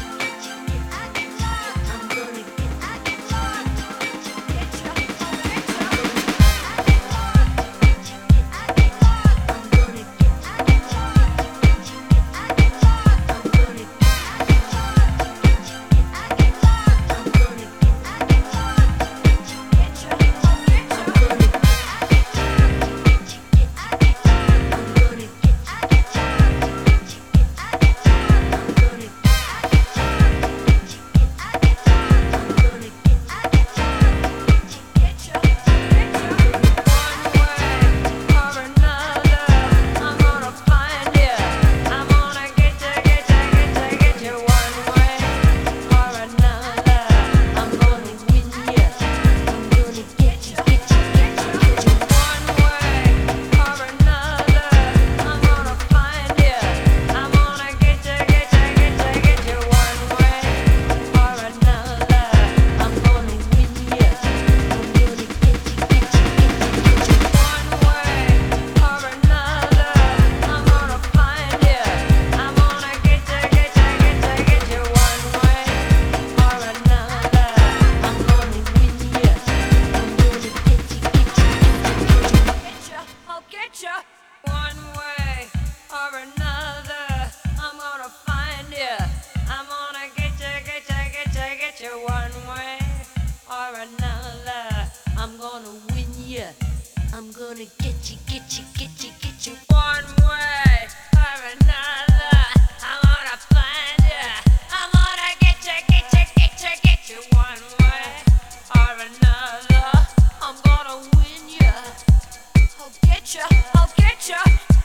I'm gonna get you, get you, get you, get you. One way or another, I'm gonna find you. I'm gonna get you, get you, get you, get you. One way or another, I'm gonna win you. I'll get you, I'll get you.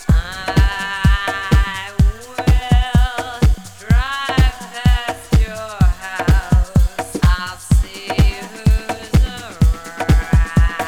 I will drive past your house. I'll see who's around.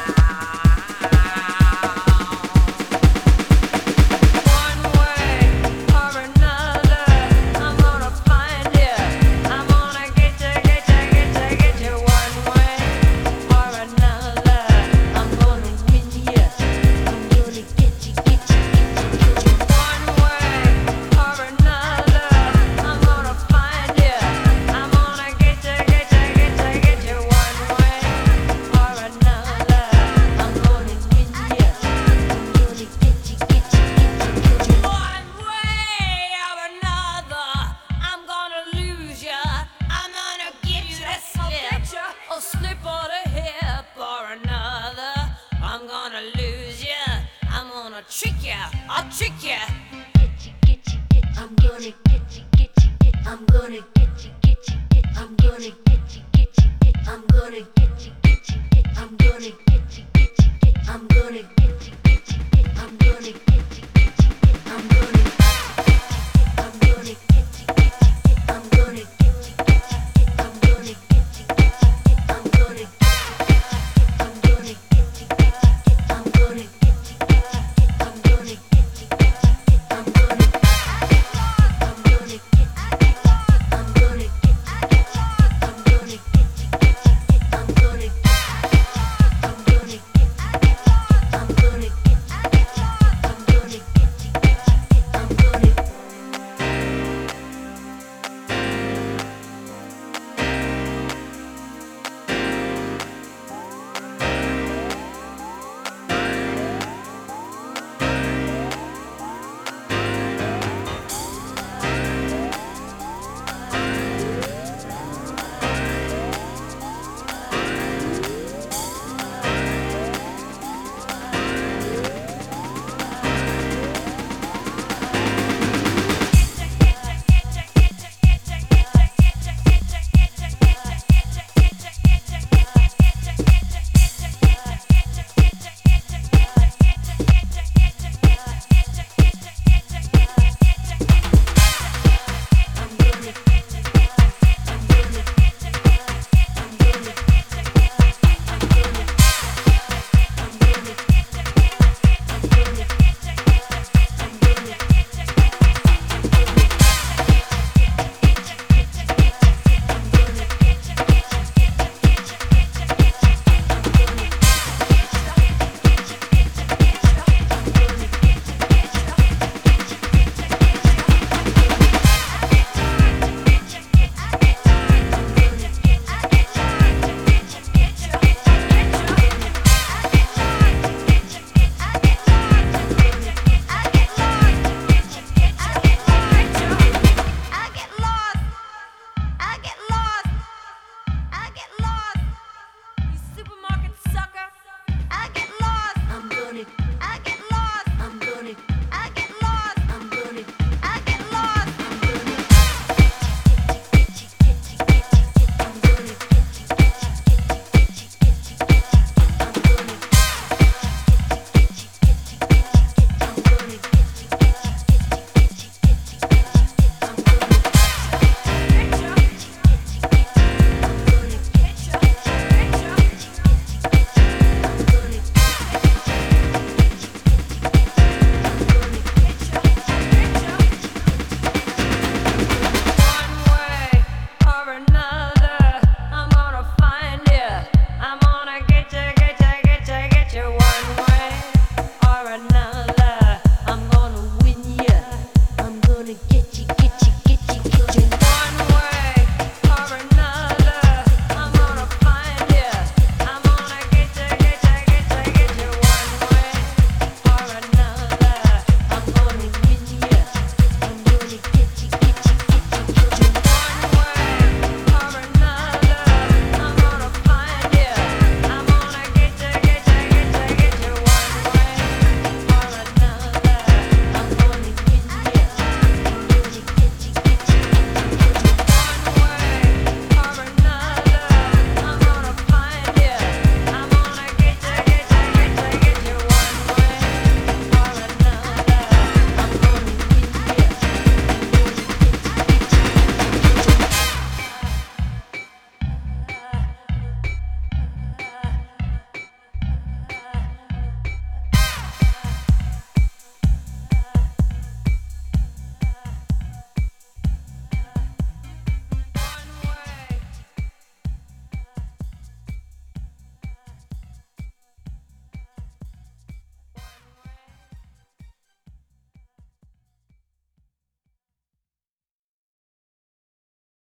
One way or another, I'm gonna find you. I'm gonna get you, get you, get you, get you. One way or another, I'm gonna win you. I'm gonna get you, get you, get you, get you. one way or another, I'm gonna find you. I'm gonna get you, get you, get you, get you. One way or another, I'm gonna win you. I'm gonna get you, get you, get you, get you. one way or another, I'm gonna lose ya. I'm gonna give you that slip, a slip or the hip or another. I'm gonna lose ya. I'm gonna trick ya. I'll trick ya. Get you, get you, get you. I'm gonna get you, get you, get you. I'm gonna get you, get you, get you. I'm gonna